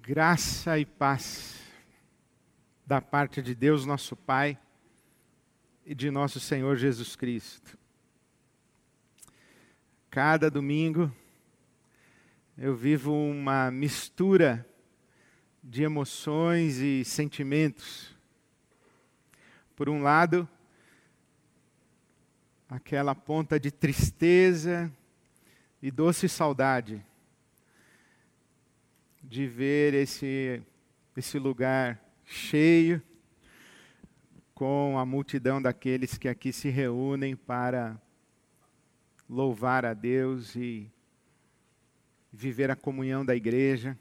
Graça e paz da parte de Deus, nosso Pai, e de nosso Senhor Jesus Cristo. Cada domingo eu vivo uma mistura de emoções e sentimentos. Por um lado, aquela ponta de tristeza e doce saudade de ver esse lugar cheio, com a multidão daqueles que aqui se reúnem para louvar a Deus e viver a comunhão da igreja.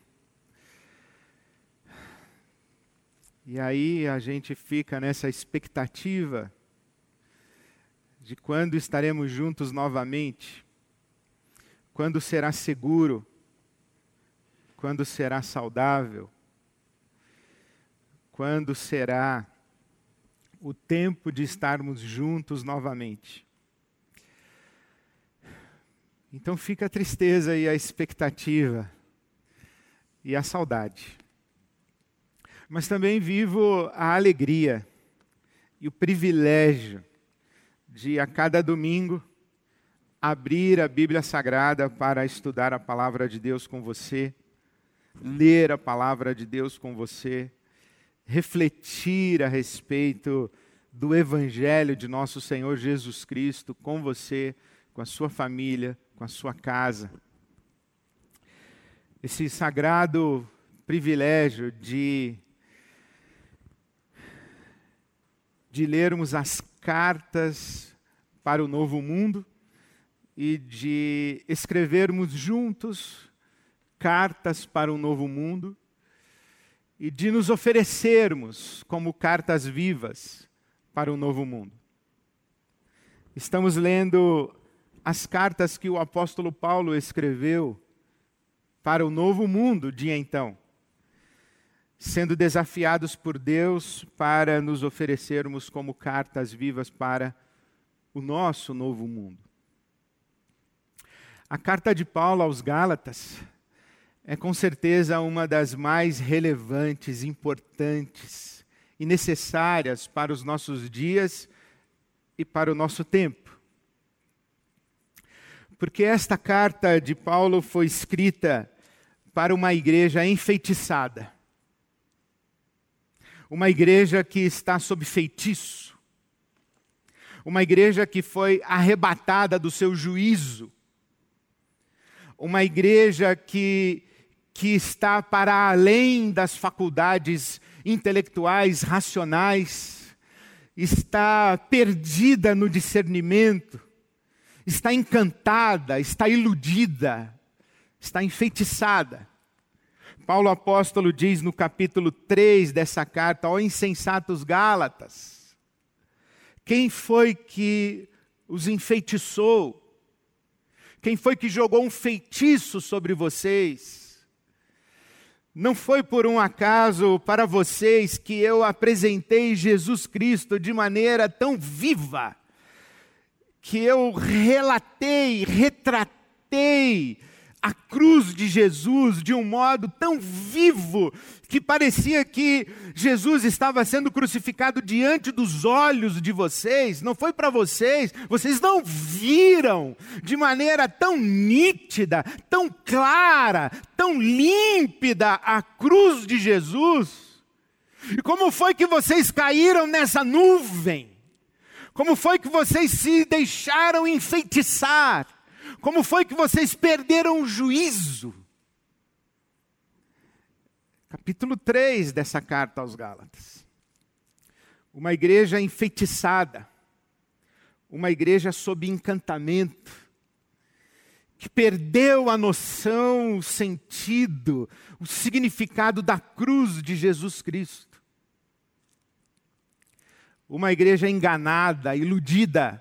E aí a gente fica nessa expectativa de quando estaremos juntos novamente, quando será seguro, quando será saudável, quando será o tempo de estarmos juntos novamente. Então fica a tristeza e a expectativa e a saudade. Mas também vivo a alegria e o privilégio de, a cada domingo, abrir a Bíblia Sagrada para estudar a Palavra de Deus com você, ler a Palavra de Deus com você, refletir a respeito do Evangelho de nosso Senhor Jesus Cristo com você, com a sua família, com a sua casa. Esse sagrado privilégio de lermos as cartas para o novo mundo e de escrevermos juntos cartas para um novo mundo e de nos oferecermos como cartas vivas para um novo mundo. Estamos lendo as cartas que o apóstolo Paulo escreveu para o novo mundo de então, sendo desafiados por Deus para nos oferecermos como cartas vivas para o nosso novo mundo. A carta de Paulo aos Gálatas é com certeza uma das mais relevantes, importantes e necessárias para os nossos dias e para o nosso tempo. Porque esta carta de Paulo foi escrita para uma igreja enfeitiçada. Uma igreja que está sob feitiço. Uma igreja que foi arrebatada do seu juízo. Uma igreja que está para além das faculdades intelectuais, racionais, está perdida no discernimento, está encantada, está iludida, está enfeitiçada. Paulo apóstolo diz no capítulo 3 dessa carta: ó insensatos Gálatas, quem foi que os enfeitiçou? Quem foi que jogou um feitiço sobre vocês? Não foi por um acaso para vocês que eu apresentei Jesus Cristo de maneira tão viva, que eu retratei a cruz de Jesus de um modo tão vivo, que parecia que Jesus estava sendo crucificado diante dos olhos de vocês. Não foi para vocês, vocês não viram de maneira tão nítida, tão clara, tão límpida a cruz de Jesus. E como foi que vocês caíram nessa nuvem? Como foi que vocês se deixaram enfeitiçar? Como foi que vocês perderam o juízo? Capítulo 3 dessa carta aos Gálatas. Uma igreja enfeitiçada. Uma igreja sob encantamento. Que perdeu a noção, o sentido, o significado da cruz de Jesus Cristo. Uma igreja enganada, iludida.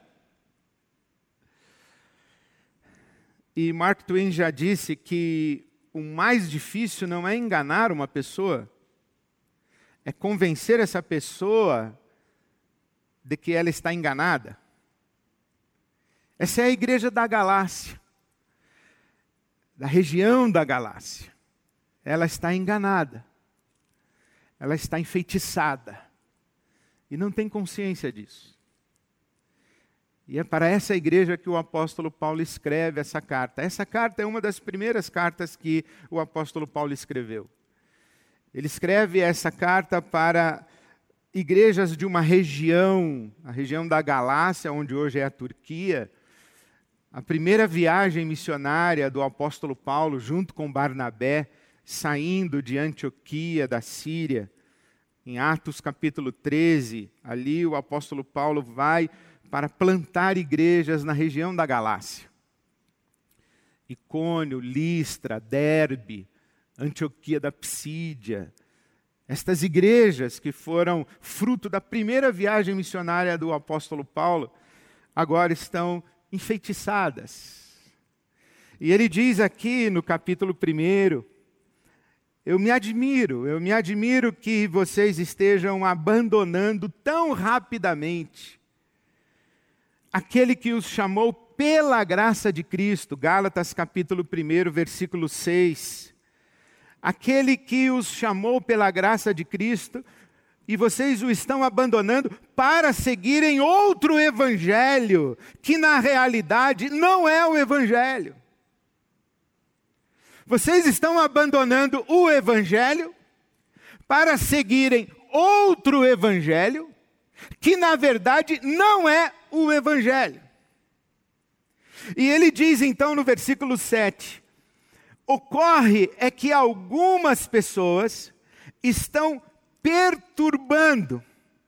E Mark Twain já disse que o mais difícil não é enganar uma pessoa, é convencer essa pessoa de que ela está enganada. Essa é a igreja da Galácia, da região da Galácia. ela está enganada, ela está enfeitiçada, e não tem consciência disso. E é para essa igreja que o apóstolo Paulo escreve essa carta. Essa carta é uma das primeiras cartas que o apóstolo Paulo escreveu. Ele escreve essa carta para igrejas de uma região, a região da Galácia, onde hoje é a Turquia. A primeira viagem missionária do apóstolo Paulo, junto com Barnabé, saindo de Antioquia, da Síria. Em Atos capítulo 13, ali o apóstolo Paulo vai para plantar igrejas na região da Galácia. Icônio, Listra, Derbe, Antioquia da Psídia. Estas igrejas que foram fruto da primeira viagem missionária do apóstolo Paulo, agora estão enfeitiçadas. E ele diz aqui no capítulo 1, eu me admiro que vocês estejam abandonando tão rapidamente aquele que os chamou pela graça de Cristo, Gálatas capítulo 1, versículo 6. Aquele que os chamou pela graça de Cristo, e vocês o estão abandonando para seguirem outro evangelho, que na realidade não é o evangelho. Vocês estão abandonando o evangelho para seguirem outro evangelho, que na verdade não é o evangelho. E ele diz então no versículo 7, ocorre é que algumas pessoas estão perturbando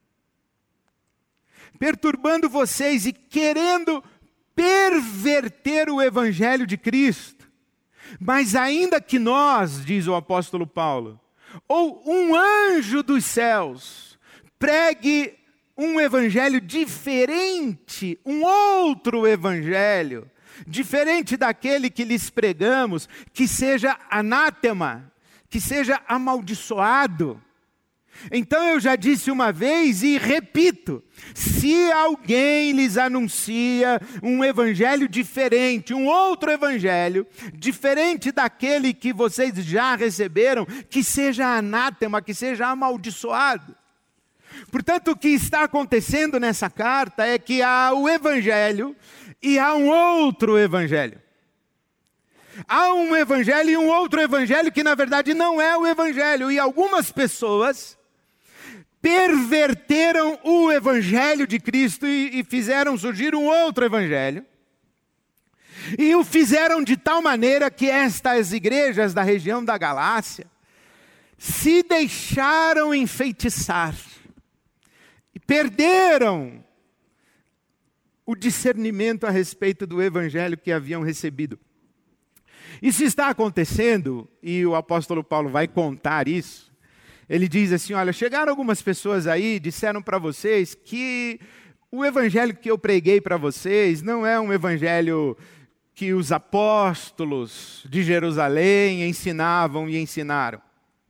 vocês e querendo perverter o evangelho de Cristo. Mas ainda que nós, diz o apóstolo Paulo, ou um anjo dos céus pregue um evangelho diferente, um outro evangelho, diferente daquele que lhes pregamos, que seja anátema, que seja amaldiçoado. Então eu já disse uma vez e repito, se alguém lhes anuncia um evangelho diferente, um outro evangelho, diferente daquele que vocês já receberam, que seja anátema, que seja amaldiçoado. Portanto, o que está acontecendo nessa carta é que há o evangelho e há um outro evangelho. Há um evangelho e um outro evangelho que na verdade não é o evangelho. E algumas pessoas perverteram o evangelho de Cristo e fizeram surgir um outro evangelho. E o fizeram de tal maneira que estas igrejas da região da Galácia se deixaram enfeitiçar. E perderam o discernimento a respeito do evangelho que haviam recebido. Isso está acontecendo, e o apóstolo Paulo vai contar isso. Ele diz assim, olha, chegaram algumas pessoas aí, disseram para vocês que o evangelho que eu preguei para vocês não é um evangelho que os apóstolos de Jerusalém ensinavam e ensinaram.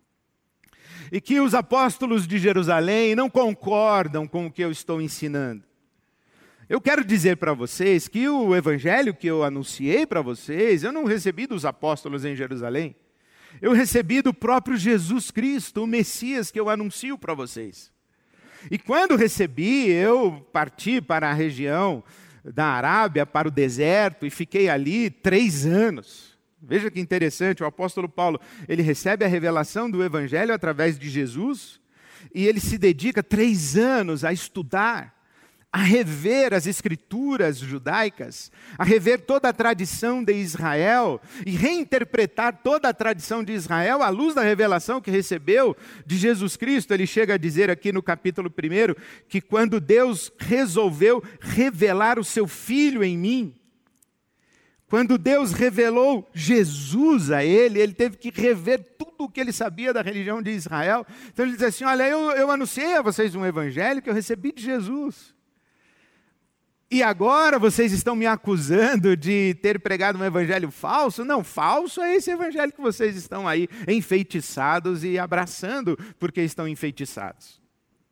E que os apóstolos de Jerusalém não concordam com o que eu estou ensinando. Eu quero dizer para vocês que o evangelho que eu anunciei para vocês, eu não recebi dos apóstolos em Jerusalém. Eu recebi do próprio Jesus Cristo, o Messias que eu anuncio para vocês. E quando recebi, eu parti para a região da Arábia, para o deserto, e fiquei ali 3 anos. Veja que interessante, o apóstolo Paulo, ele recebe a revelação do evangelho através de Jesus, e ele se dedica 3 anos a estudar, a rever as escrituras judaicas, a rever toda a tradição de Israel e reinterpretar toda a tradição de Israel à luz da revelação que recebeu de Jesus Cristo. Ele chega a dizer aqui no capítulo 1 que quando Deus resolveu revelar o seu Filho em mim, quando Deus revelou Jesus a ele teve que rever tudo o que ele sabia da religião de Israel. Então ele diz assim, olha, eu anunciei a vocês um evangelho que eu recebi de Jesus. E agora vocês estão me acusando de ter pregado um evangelho falso? Não, falso é esse evangelho que vocês estão aí enfeitiçados e abraçando porque estão enfeitiçados.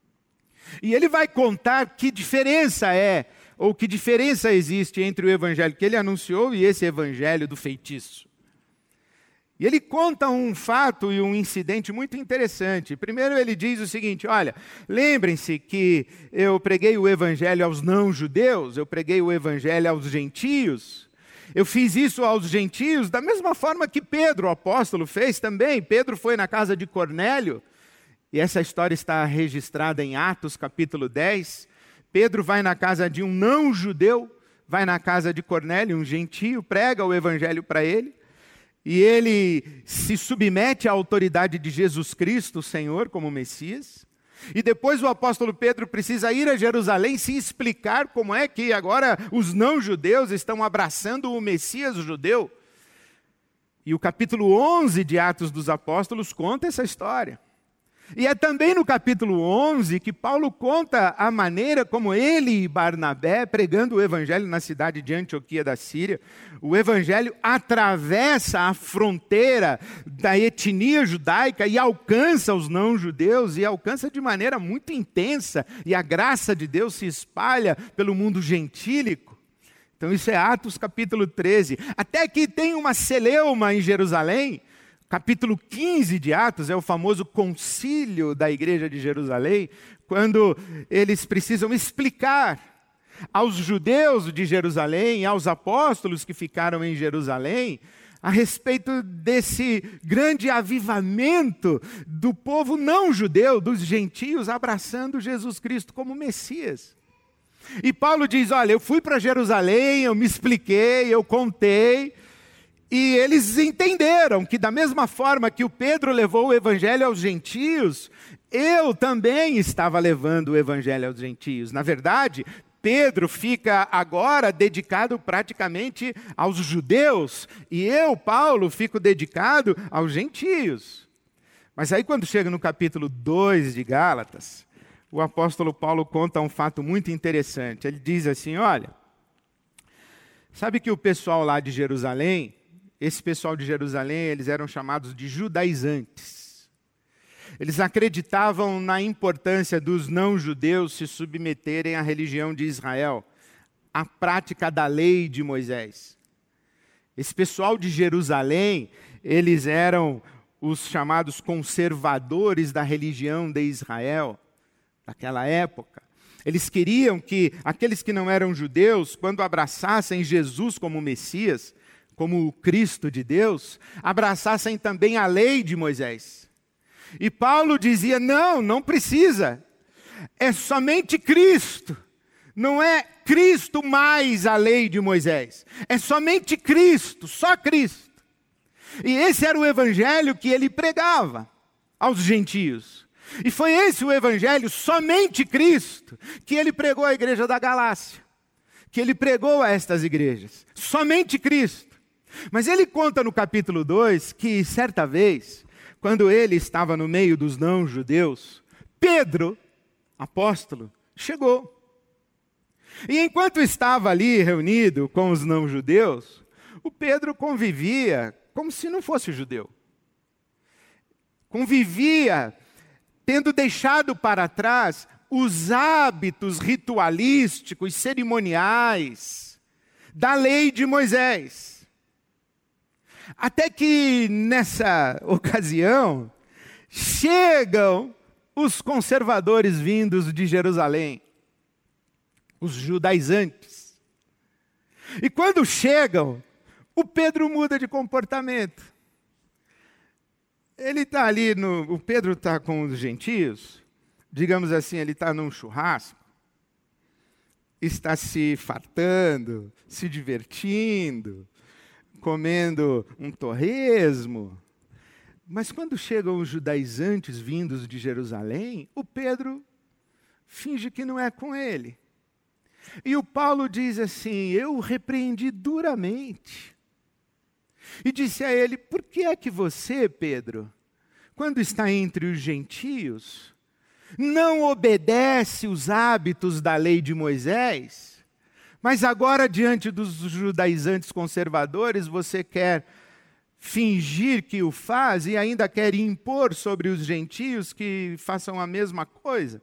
E ele vai contar que diferença é, ou que diferença existe entre o evangelho que ele anunciou e esse evangelho do feitiço. E ele conta um fato e um incidente muito interessante. Primeiro ele diz o seguinte: olha, lembrem-se que eu preguei o evangelho aos não-judeus, eu preguei o evangelho aos gentios. Eu fiz isso aos gentios da mesma forma que Pedro, o apóstolo, fez também. Pedro foi na casa de Cornélio, e essa história está registrada em Atos capítulo 10. Pedro vai na casa de um não-judeu, vai na casa de Cornélio, um gentio, prega o evangelho para ele. E ele se submete à autoridade de Jesus Cristo, o Senhor, como Messias. E depois o apóstolo Pedro precisa ir a Jerusalém se explicar como é que agora os não-judeus estão abraçando o Messias judeu. E o capítulo 11 de Atos dos Apóstolos conta essa história. E é também no capítulo 11 que Paulo conta a maneira como ele e Barnabé, pregando o evangelho na cidade de Antioquia da Síria, o evangelho atravessa a fronteira da etnia judaica e alcança os não-judeus, e alcança de maneira muito intensa, e a graça de Deus se espalha pelo mundo gentílico. Então isso é Atos capítulo 13. Até que tem uma celeuma em Jerusalém. Capítulo 15 de Atos é o famoso concílio da igreja de Jerusalém, quando eles precisam explicar aos judeus de Jerusalém, aos apóstolos que ficaram em Jerusalém, a respeito desse grande avivamento do povo não judeu, dos gentios, abraçando Jesus Cristo como Messias. E Paulo diz: olha, eu fui para Jerusalém, eu me expliquei, eu contei. E eles entenderam que da mesma forma que o Pedro levou o evangelho aos gentios, eu também estava levando o evangelho aos gentios. Na verdade, Pedro fica agora dedicado praticamente aos judeus, e eu, Paulo, fico dedicado aos gentios. Mas aí quando chega no capítulo 2 de Gálatas, o apóstolo Paulo conta um fato muito interessante. Ele diz assim: olha, sabe que o pessoal lá de Jerusalém, esse pessoal de Jerusalém, eles eram chamados de judaizantes. Eles acreditavam na importância dos não-judeus se submeterem à religião de Israel, à prática da lei de Moisés. Esse pessoal de Jerusalém, eles eram os chamados conservadores da religião de Israel, daquela época. Eles queriam que aqueles que não eram judeus, quando abraçassem Jesus como Messias, como o Cristo de Deus, abraçassem também a lei de Moisés. E Paulo dizia: não, não precisa. É somente Cristo. Não é Cristo mais a lei de Moisés. É somente Cristo, só Cristo. E esse era o evangelho que ele pregava aos gentios. E foi esse o evangelho, somente Cristo, que ele pregou à igreja da Galácia, que ele pregou a estas igrejas. Somente Cristo. Mas ele conta no capítulo 2 que, certa vez, quando ele estava no meio dos não-judeus, Pedro, apóstolo, chegou. E enquanto estava ali reunido com os não-judeus, o Pedro convivia como se não fosse judeu. Convivia tendo deixado para trás os hábitos ritualísticos, cerimoniais da lei de Moisés. Até que, nessa ocasião, chegam os conservadores vindos de Jerusalém, os judaizantes. E quando chegam, o Pedro muda de comportamento. Ele está ali, o Pedro está com os gentios, digamos assim, ele está num churrasco, está se fartando, se divertindo, comendo um torresmo. Mas quando chegam os judaizantes vindos de Jerusalém, o Pedro finge que não é com ele. E o Paulo diz assim: eu o repreendi duramente. E disse a ele: por que é que você, Pedro, quando está entre os gentios, não obedece os hábitos da lei de Moisés? Mas agora, diante dos judaizantes conservadores, você quer fingir que o faz e ainda quer impor sobre os gentios que façam a mesma coisa?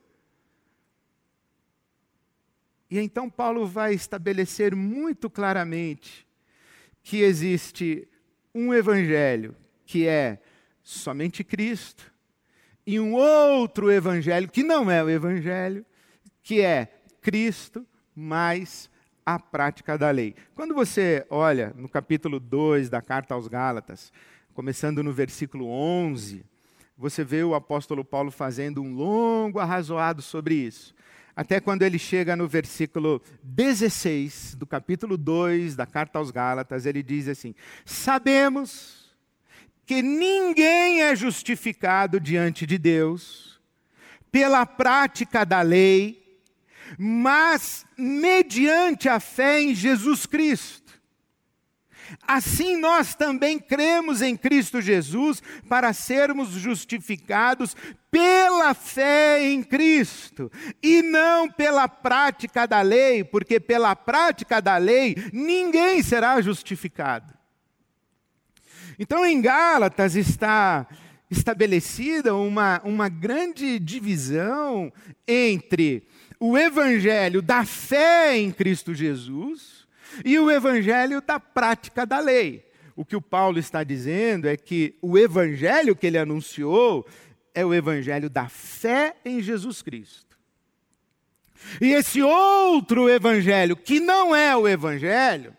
E então Paulo vai estabelecer muito claramente que existe um evangelho que é somente Cristo, e um outro evangelho, que não é o evangelho, que é Cristo mais a prática da lei. Quando você olha no capítulo 2 da carta aos Gálatas, começando no versículo 11, você vê o apóstolo Paulo fazendo um longo arrazoado sobre isso. Até quando ele chega no versículo 16 do capítulo 2 da carta aos Gálatas, ele diz assim: sabemos que ninguém é justificado diante de Deus pela prática da lei, mas mediante a fé em Jesus Cristo. Assim nós também cremos em Cristo Jesus para sermos justificados pela fé em Cristo, e não pela prática da lei, porque pela prática da lei ninguém será justificado. Então em Gálatas está estabelecida uma grande divisão entre o evangelho da fé em Cristo Jesus e o evangelho da prática da lei. O que o Paulo está dizendo é que o evangelho que ele anunciou é o evangelho da fé em Jesus Cristo. E esse outro evangelho, que não é o evangelho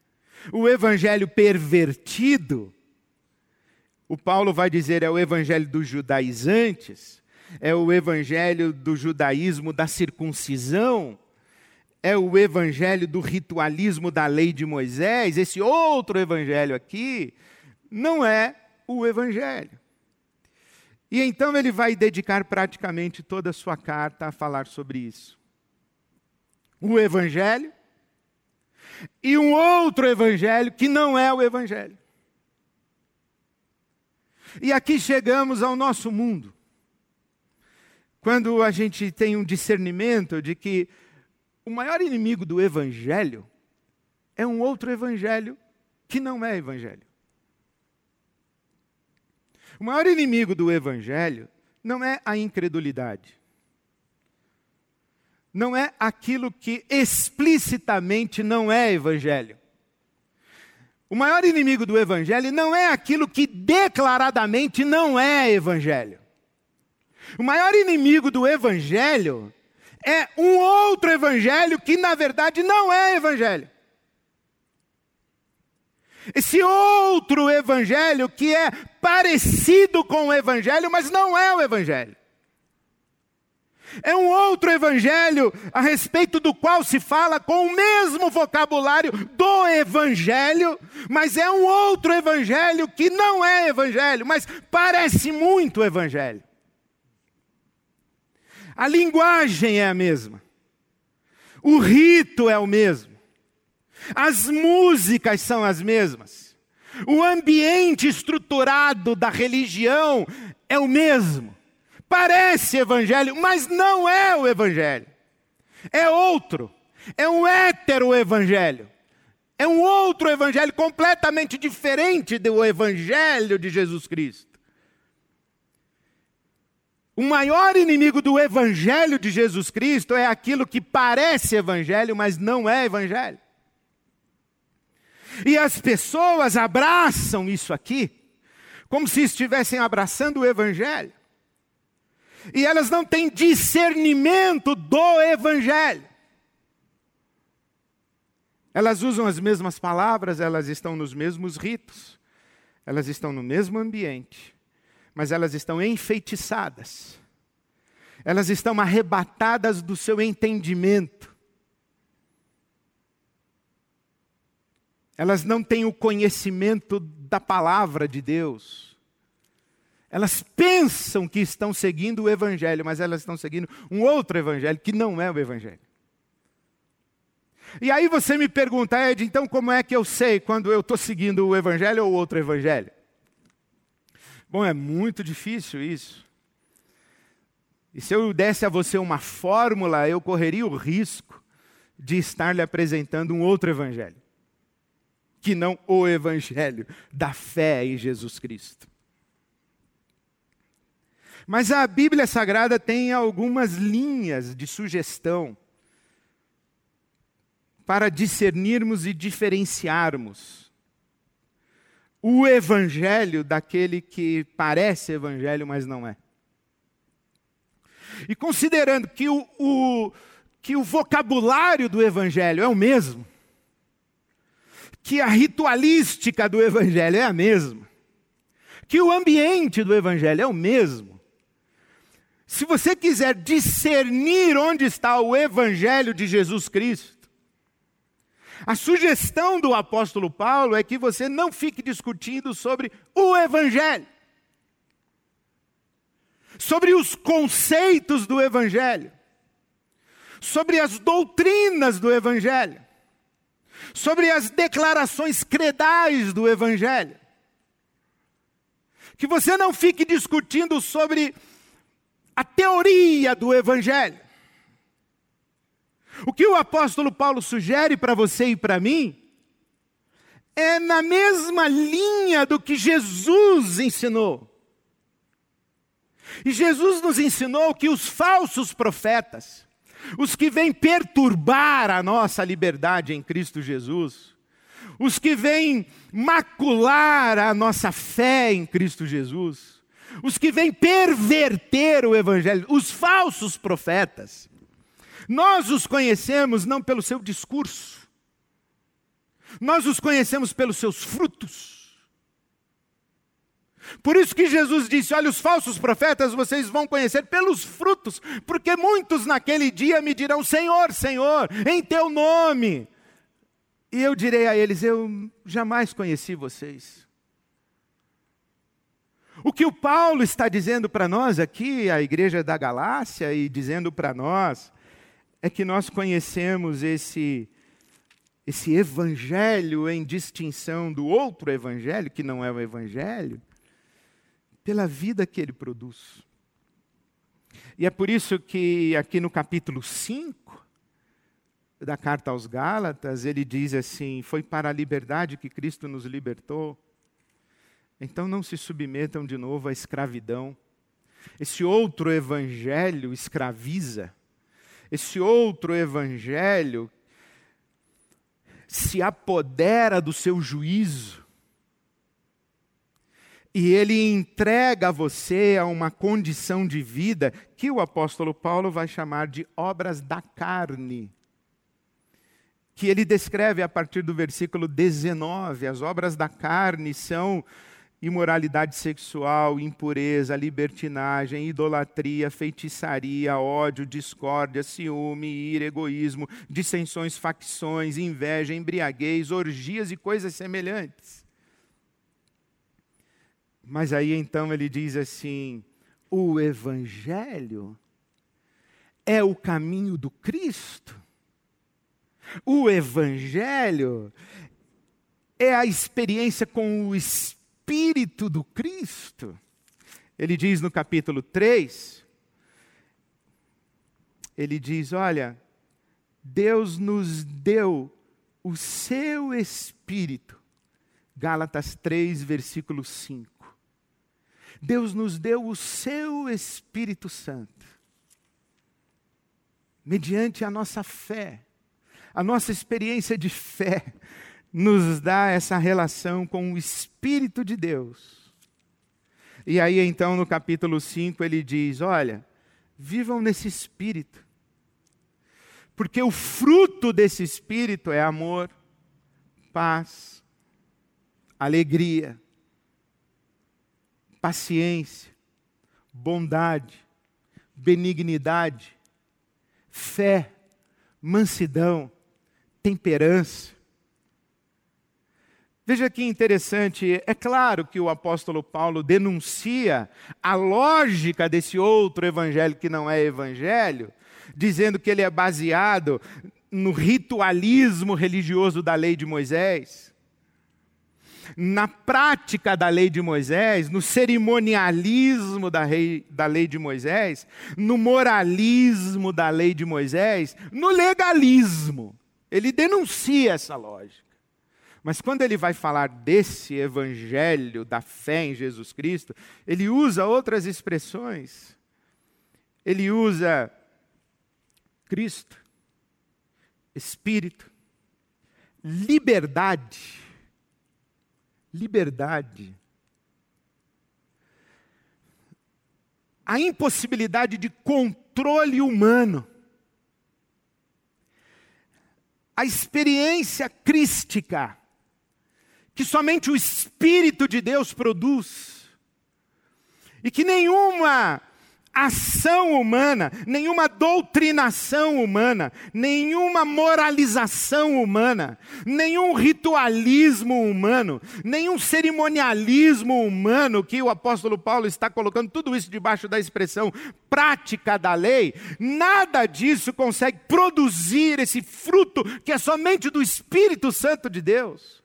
pervertido, o Paulo vai dizer é o evangelho dos judaizantes, é o evangelho do judaísmo da circuncisão, é o evangelho do ritualismo da lei de Moisés. Esse outro evangelho aqui não é o evangelho. E então ele vai dedicar praticamente toda a sua carta a falar sobre isso. O evangelho e um outro evangelho que não é o evangelho. E aqui chegamos ao nosso mundo. Quando a gente tem um discernimento de que o maior inimigo do evangelho é um outro evangelho que não é evangelho. O maior inimigo do evangelho não é a incredulidade. Não é aquilo que explicitamente não é evangelho. O maior inimigo do evangelho não é aquilo que declaradamente não é evangelho. O maior inimigo do evangelho é um outro evangelho que na verdade não é evangelho. Esse outro evangelho que é parecido com o evangelho, mas não é o evangelho. É um outro evangelho a respeito do qual se fala com o mesmo vocabulário do evangelho, mas é um outro evangelho que não é evangelho, mas parece muito evangelho. A linguagem é a mesma. O rito é o mesmo. As músicas são as mesmas. O ambiente estruturado da religião é o mesmo. Parece evangelho, mas não é o evangelho. É outro. É um hétero-evangelho. É um outro evangelho completamente diferente do evangelho de Jesus Cristo. O maior inimigo do evangelho de Jesus Cristo é aquilo que parece evangelho, mas não é evangelho. E as pessoas abraçam isso aqui, como se estivessem abraçando o evangelho. E elas não têm discernimento do evangelho. Elas usam as mesmas palavras, elas estão nos mesmos ritos, elas estão no mesmo ambiente, mas elas estão enfeitiçadas. Elas estão arrebatadas do seu entendimento. Elas não têm o conhecimento da palavra de Deus. Elas pensam que estão seguindo o evangelho, mas elas estão seguindo um outro evangelho que não é o evangelho. E aí você me pergunta, Ed, então como é que eu sei quando eu estou seguindo o evangelho ou outro evangelho? Bom, é muito difícil isso. E se eu desse a você uma fórmula, eu correria o risco de estar lhe apresentando um outro evangelho, que não o evangelho da fé em Jesus Cristo. Mas a Bíblia Sagrada tem algumas linhas de sugestão para discernirmos e diferenciarmos o evangelho daquele que parece evangelho, mas não é. E considerando que o vocabulário do evangelho é o mesmo, que a ritualística do evangelho é a mesma, que o ambiente do evangelho é o mesmo, se você quiser discernir onde está o evangelho de Jesus Cristo, a sugestão do apóstolo Paulo é que você não fique discutindo sobre o evangelho, sobre os conceitos do evangelho, sobre as doutrinas do evangelho, sobre as declarações credais do evangelho. Que você não fique discutindo sobre a teoria do evangelho. O que o apóstolo Paulo sugere para você e para mim é na mesma linha do que Jesus ensinou. E Jesus nos ensinou que os falsos profetas, os que vêm perturbar a nossa liberdade em Cristo Jesus, os que vêm macular a nossa fé em Cristo Jesus, os que vêm perverter o evangelho, os falsos profetas, nós os conhecemos não pelo seu discurso, nós os conhecemos pelos seus frutos. Por isso que Jesus disse, olha, os falsos profetas vocês vão conhecer pelos frutos, porque muitos naquele dia me dirão, Senhor, Senhor, em teu nome. E eu direi a eles, eu jamais conheci vocês. O que o Paulo está dizendo para nós aqui, a igreja da Galácia, e dizendo para nós, é que nós conhecemos esse evangelho em distinção do outro evangelho, que não é o evangelho, pela vida que ele produz. E é por isso que aqui no capítulo 5 da carta aos Gálatas, ele diz assim, foi para a liberdade que Cristo nos libertou. Então não se submetam de novo à escravidão. Esse outro evangelho escraviza. Esse outro evangelho se apodera do seu juízo. E ele entrega a você a uma condição de vida que o apóstolo Paulo vai chamar de obras da carne. Que ele descreve a partir do versículo 19. As obras da carne são imoralidade sexual, impureza, libertinagem, idolatria, feitiçaria, ódio, discórdia, ciúme, ira, egoísmo, dissensões, facções, inveja, embriaguez, orgias e coisas semelhantes. Mas aí então ele diz assim, o evangelho é o caminho do Cristo. O evangelho é a experiência com o Espírito do Cristo. Ele diz no capítulo 3, ele diz, olha, Deus nos deu o seu Espírito. Gálatas 3, versículo 5. Deus nos deu o seu Espírito Santo. Mediante a nossa fé, a nossa experiência de fé, nos dá essa relação com o Espírito de Deus. E aí então no capítulo 5 ele diz, olha, vivam nesse Espírito. Porque o fruto desse Espírito é amor, paz, alegria, paciência, bondade, benignidade, fé, mansidão, temperança. Veja que interessante, é claro que o apóstolo Paulo denuncia a lógica desse outro evangelho que não é evangelho, dizendo que ele é baseado no ritualismo religioso da lei de Moisés, na prática da lei de Moisés, no cerimonialismo da lei de Moisés, no moralismo da lei de Moisés, no legalismo. Ele denuncia essa lógica. Mas quando ele vai falar desse evangelho da fé em Jesus Cristo, ele usa outras expressões. Ele usa Cristo, Espírito, liberdade, liberdade. A impossibilidade de controle humano. A experiência crística que somente o Espírito de Deus produz. E que nenhuma ação humana, nenhuma doutrinação humana, nenhuma moralização humana, nenhum ritualismo humano, nenhum cerimonialismo humano, que o apóstolo Paulo está colocando tudo isso debaixo da expressão prática da lei, nada disso consegue produzir esse fruto que é somente do Espírito Santo de Deus.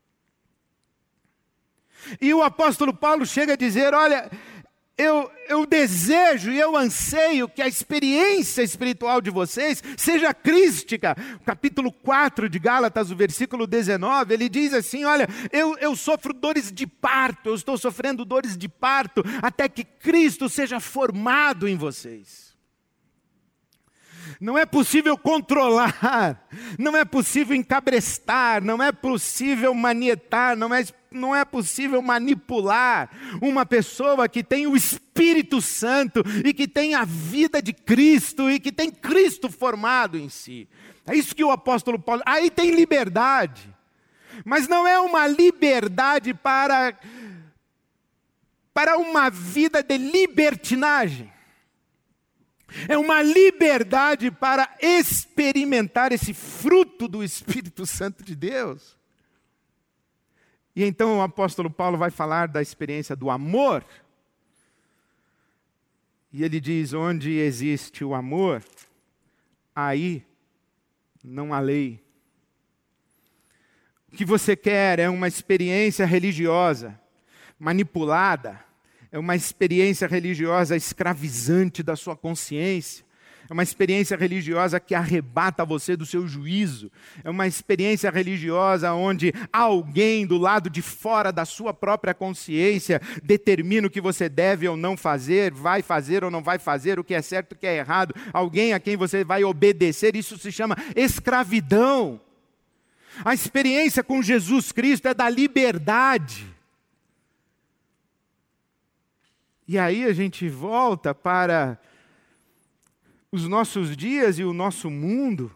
E o apóstolo Paulo chega a dizer, olha, eu desejo e eu anseio que a experiência espiritual de vocês seja crística. Capítulo 4 de Gálatas, o versículo 19, ele diz assim, olha, eu sofro dores de parto, eu estou sofrendo dores de parto, até que Cristo seja formado em vocês. Não é possível controlar, não é possível encabrestar, não é possível manietar, não é possível manipular uma pessoa que tem o Espírito Santo e que tem a vida de Cristo e que tem Cristo formado em si. É isso que o apóstolo Paulo... Aí tem liberdade, mas não é uma liberdade para uma vida de libertinagem. É uma liberdade para experimentar esse fruto do Espírito Santo de Deus. E então o apóstolo Paulo vai falar da experiência do amor. E ele diz, onde existe o amor, aí não há lei. O que você quer é uma experiência religiosa, manipulada, é uma experiência religiosa escravizante da sua consciência. É uma experiência religiosa que arrebata você do seu juízo. É uma experiência religiosa onde alguém do lado de fora da sua própria consciência determina o que você deve ou não fazer, vai fazer ou não vai fazer, o que é certo e o que é errado. Alguém a quem você vai obedecer, isso se chama escravidão. A experiência com Jesus Cristo é da liberdade. E aí a gente volta para os nossos dias e o nosso mundo,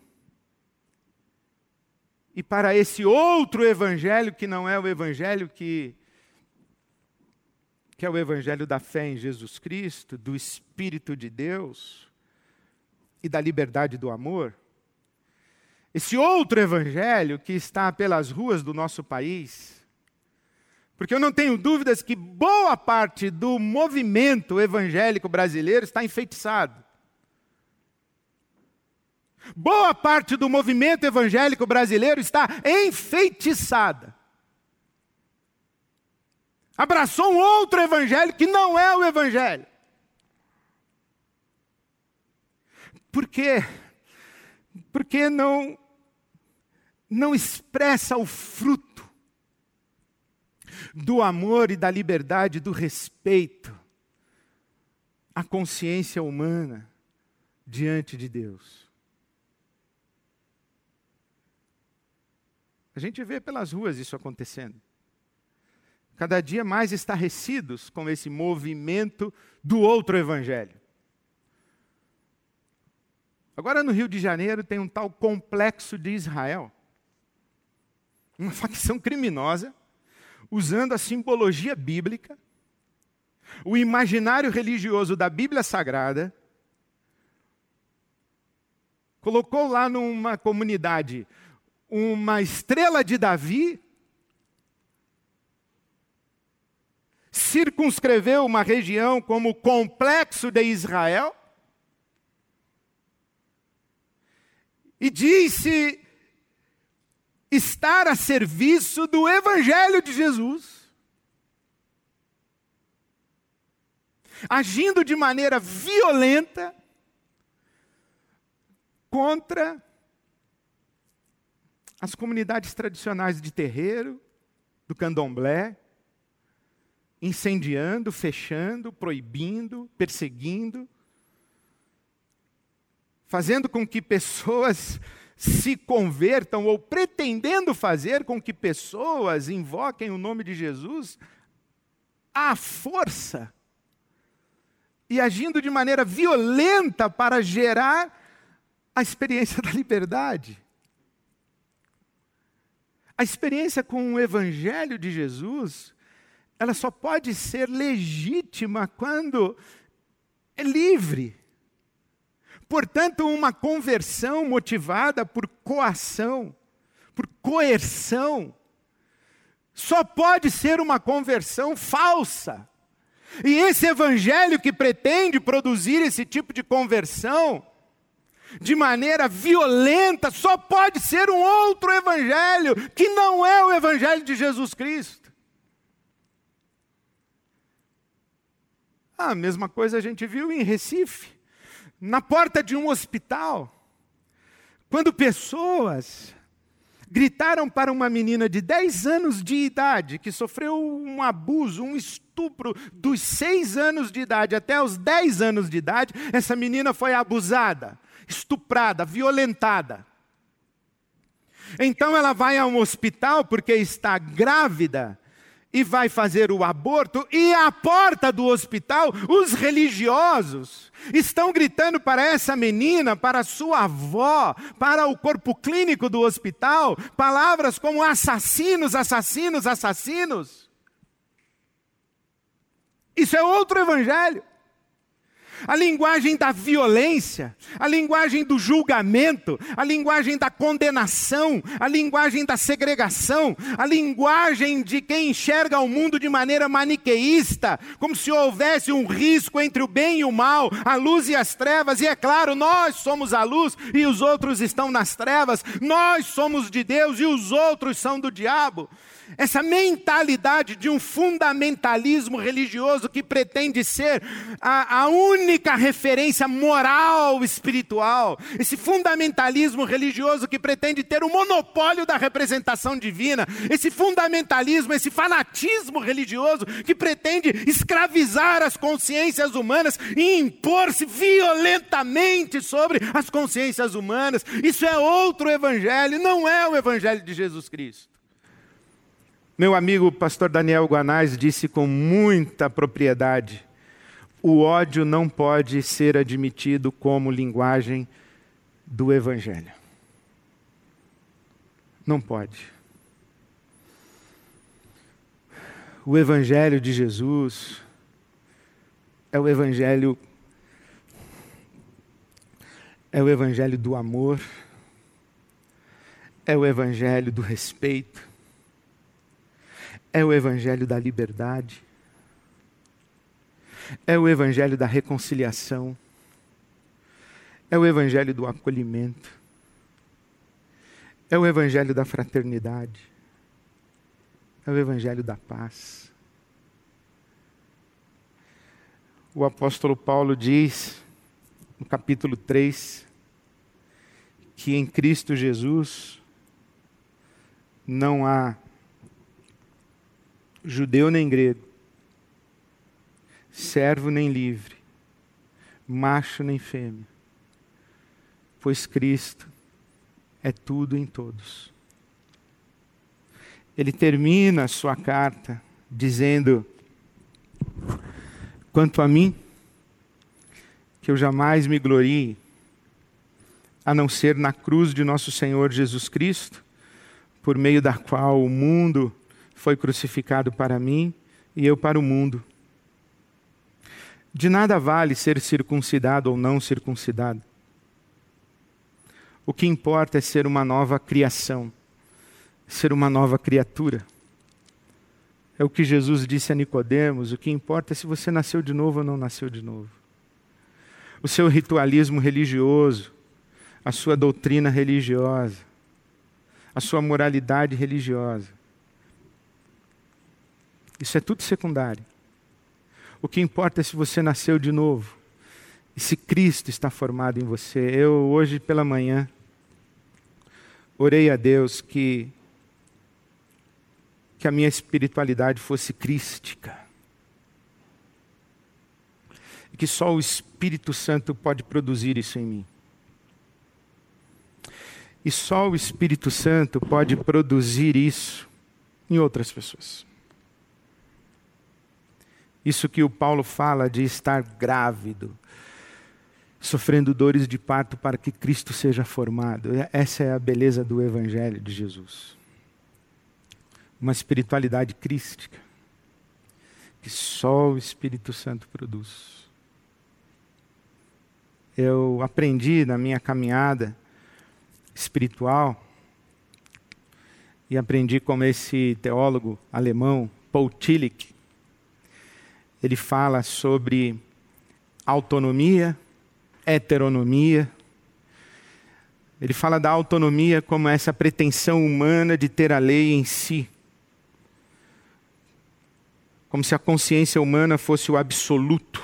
e para esse outro evangelho que não é o evangelho que é o evangelho da fé em Jesus Cristo, do Espírito de Deus e da liberdade do amor. Esse outro evangelho que está pelas ruas do nosso país. Porque eu não tenho dúvidas que boa parte do movimento evangélico brasileiro está enfeitiçado. Boa parte do movimento evangélico brasileiro está enfeitiçada. Abraçou um outro evangelho que não é o evangelho. Por quê? Porque não expressa o fruto do amor e da liberdade, do respeito à consciência humana diante de Deus. A gente vê pelas ruas isso acontecendo. Cada dia mais estarrecidos com esse movimento do outro evangelho. Agora no Rio de Janeiro tem um tal Complexo de Israel. Uma facção criminosa, usando a simbologia bíblica, o imaginário religioso da Bíblia Sagrada, colocou lá numa comunidade uma estrela de Davi, circunscreveu uma região como Complexo de Israel, e disse estar a serviço do Evangelho de Jesus, agindo de maneira violenta contra as comunidades tradicionais de terreiro, do candomblé, incendiando, fechando, proibindo, perseguindo, fazendo com que pessoas se convertam ou pretendendo fazer com que pessoas invoquem o nome de Jesus à força e agindo de maneira violenta para gerar a experiência da liberdade. A experiência com o Evangelho de Jesus, ela só pode ser legítima quando é livre. Portanto, uma conversão motivada por coação, por coerção, só pode ser uma conversão falsa. E esse evangelho que pretende produzir esse tipo de conversão, de maneira violenta, só pode ser um outro evangelho, que não é o evangelho de Jesus Cristo. A mesma coisa a gente viu em Recife, na porta de um hospital, quando pessoas gritaram para uma menina de 10 anos de idade, que sofreu um abuso, um estupro, dos 6 anos de idade até os 10 anos de idade, essa menina foi abusada, estuprada, violentada. Então ela vai a um hospital porque está grávida e vai fazer o aborto, e à porta do hospital, os religiosos estão gritando para essa menina, para sua avó, para o corpo clínico do hospital, palavras como assassinos, assassinos, assassinos. Isso é outro evangelho. A linguagem da violência, a linguagem do julgamento, a linguagem da condenação, a linguagem da segregação, a linguagem de quem enxerga o mundo de maneira maniqueísta, como se houvesse um risco entre o bem e o mal, a luz e as trevas, e é claro, nós somos a luz e os outros estão nas trevas, nós somos de Deus e os outros são do diabo. Essa mentalidade de um fundamentalismo religioso que pretende ser a única referência moral espiritual. Esse fundamentalismo religioso que pretende ter o monopólio da representação divina. Esse fundamentalismo, esse fanatismo religioso que pretende escravizar as consciências humanas e impor-se violentamente sobre as consciências humanas. Isso é outro evangelho, não é o evangelho de Jesus Cristo. Meu amigo pastor Daniel Guanais disse com muita propriedade: o ódio não pode ser admitido como linguagem do evangelho. Não pode. O evangelho de Jesus é o evangelho do amor, é o evangelho do respeito, é o evangelho da liberdade, é o evangelho da reconciliação, é o evangelho do acolhimento, é o evangelho da fraternidade, é o evangelho da paz. O apóstolo Paulo diz, no capítulo 3, que em Cristo Jesus não há judeu nem grego, servo nem livre, macho nem fêmea, pois Cristo é tudo em todos. Ele termina a sua carta dizendo: quanto a mim, que eu jamais me glorie, a não ser na cruz de nosso Senhor Jesus Cristo, por meio da qual o mundo foi crucificado para mim e eu para o mundo. De nada vale ser circuncidado ou não circuncidado. O que importa é ser uma nova criação, ser uma nova criatura. É o que Jesus disse a Nicodemos: o que importa é se você nasceu de novo ou não nasceu de novo. O seu ritualismo religioso, a sua doutrina religiosa, a sua moralidade religiosa, isso é tudo secundário. O que importa é se você nasceu de novo e se Cristo está formado em você. Eu, hoje pela manhã, orei a Deus que a minha espiritualidade fosse crística. E que só o Espírito Santo pode produzir isso em mim. E só o Espírito Santo pode produzir isso em outras pessoas. Isso que o Paulo fala de estar grávido, sofrendo dores de parto para que Cristo seja formado. Essa é a beleza do Evangelho de Jesus. Uma espiritualidade crística, que só o Espírito Santo produz. Eu aprendi na minha caminhada espiritual, e aprendi como esse teólogo alemão, Paul Tillich, ele fala sobre autonomia, heteronomia. Ele fala da autonomia como essa pretensão humana de ter a lei em si. Como se a consciência humana fosse o absoluto.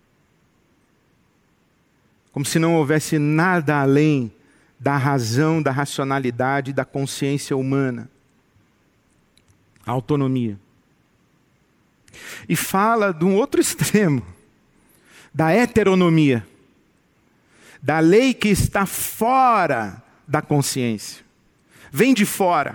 Como se não houvesse nada além da razão, da racionalidade, da consciência humana. A autonomia. E fala de um outro extremo, da heteronomia, da lei que está fora da consciência. Vem de fora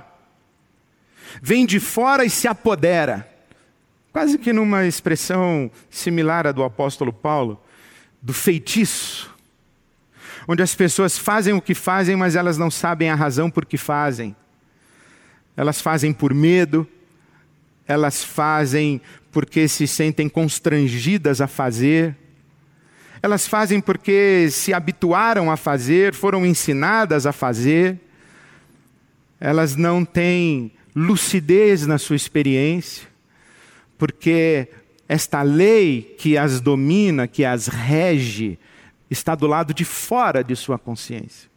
e se apodera. Quase que numa expressão similar à do apóstolo Paulo, do feitiço, onde as pessoas fazem o que fazem, mas elas não sabem a razão por que fazem. Elas fazem por medo, elas fazem porque se sentem constrangidas a fazer, elas fazem porque se habituaram a fazer, foram ensinadas a fazer, elas não têm lucidez na sua experiência, porque esta lei que as domina, que as rege, está do lado de fora de sua consciência.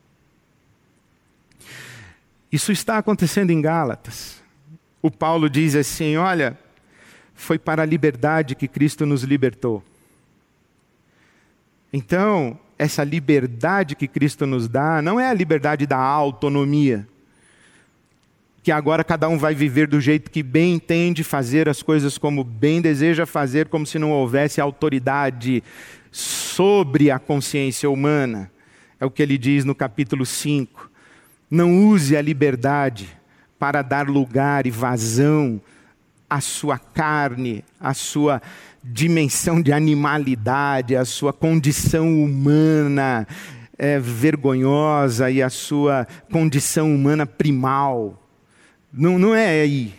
Isso está acontecendo em Gálatas. O Paulo diz assim, olha, foi para a liberdade que Cristo nos libertou. Então, essa liberdade que Cristo nos dá, não é a liberdade da autonomia, que agora cada um vai viver do jeito que bem entende, fazer as coisas como bem deseja fazer, como se não houvesse autoridade sobre a consciência humana. É o que ele diz no capítulo 5. Não use a liberdade para dar lugar e vazão à sua carne, à sua dimensão de animalidade, à sua condição humana vergonhosa e à sua condição humana primal. Não é aí.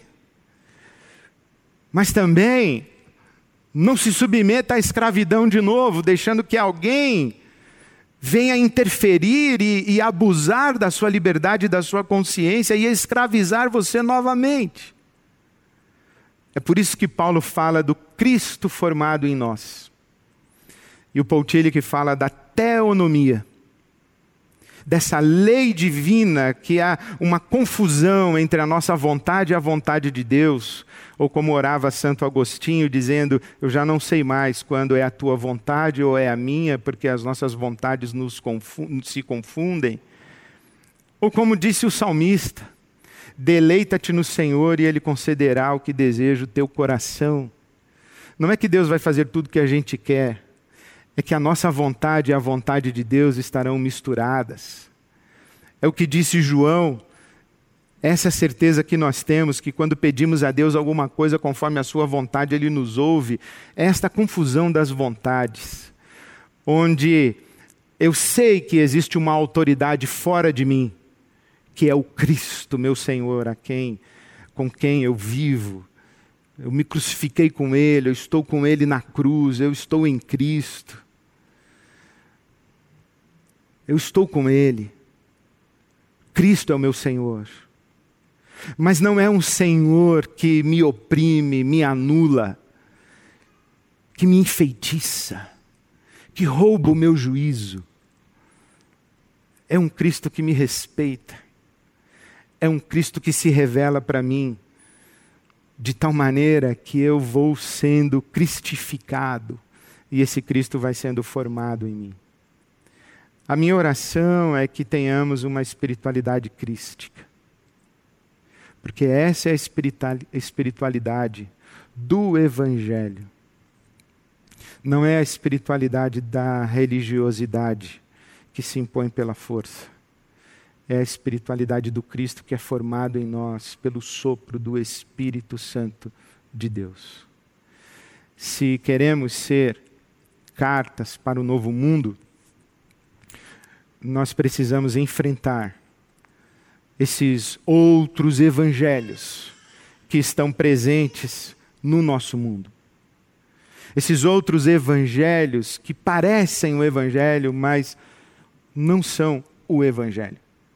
Mas também não se submeta à escravidão de novo, deixando que alguém venha interferir e abusar da sua liberdade, da sua consciência e escravizar você novamente. É por isso que Paulo fala do Cristo formado em nós. E o Paul Tillich fala da teonomia, dessa lei divina que há uma confusão entre a nossa vontade e a vontade de Deus, ou como orava Santo Agostinho, dizendo, eu já não sei mais quando é a tua vontade ou é a minha, porque as nossas vontades se confundem. Ou como disse o salmista, deleita-te no Senhor e Ele concederá o que deseja o teu coração. Não é que Deus vai fazer tudo o que a gente quer, é que a nossa vontade e a vontade de Deus estarão misturadas. É o que disse João, essa certeza que nós temos, que quando pedimos a Deus alguma coisa conforme a sua vontade, Ele nos ouve. É esta confusão das vontades, onde eu sei que existe uma autoridade fora de mim, que é o Cristo, meu Senhor, com quem eu vivo. Eu me crucifiquei com Ele, eu estou com Ele na cruz, eu estou em Cristo. Eu estou com Ele. Cristo é o meu Senhor. Mas não é um Senhor que me oprime, me anula, que me enfeitiça, que rouba o meu juízo. É um Cristo que me respeita. É um Cristo que se revela para mim de tal maneira que eu vou sendo cristificado e esse Cristo vai sendo formado em mim. A minha oração é que tenhamos uma espiritualidade crística. Porque essa é a espiritualidade do Evangelho. Não é a espiritualidade da religiosidade que se impõe pela força. é a espiritualidade do Cristo que é formado em nós pelo sopro do Espírito Santo de Deus. Se queremos ser cartas para o novo mundo, nós precisamos enfrentar esses outros evangelhos que estão presentes no nosso mundo. Esses outros evangelhos que parecem o evangelho, mas não são o evangelho.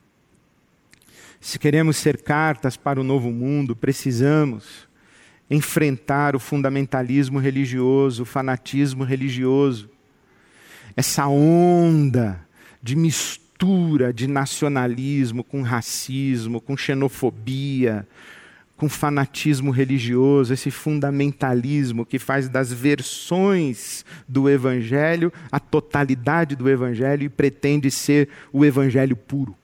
Se queremos ser cartas para o novo mundo, precisamos enfrentar o fundamentalismo religioso, o fanatismo religioso, essa onda de mistura de nacionalismo com racismo, com xenofobia, com fanatismo religioso, esse fundamentalismo que faz das versões do Evangelho a totalidade do Evangelho e pretende ser o Evangelho puro.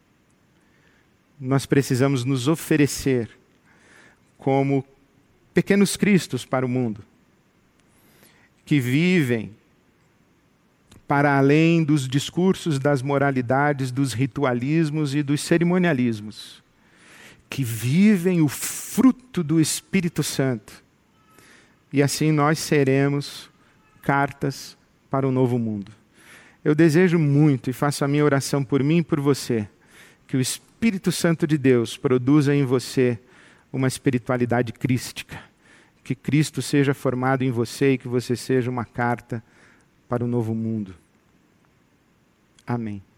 Nós precisamos nos oferecer como pequenos cristos para o mundo, que vivem para além dos discursos, das moralidades, dos ritualismos e dos cerimonialismos, que vivem o fruto do Espírito Santo. E assim nós seremos cartas para o novo mundo. Eu desejo muito e faço a minha oração por mim e por você, que o Espírito Santo de Deus produza em você uma espiritualidade crística, que Cristo seja formado em você e que você seja uma carta para o novo mundo. Amém.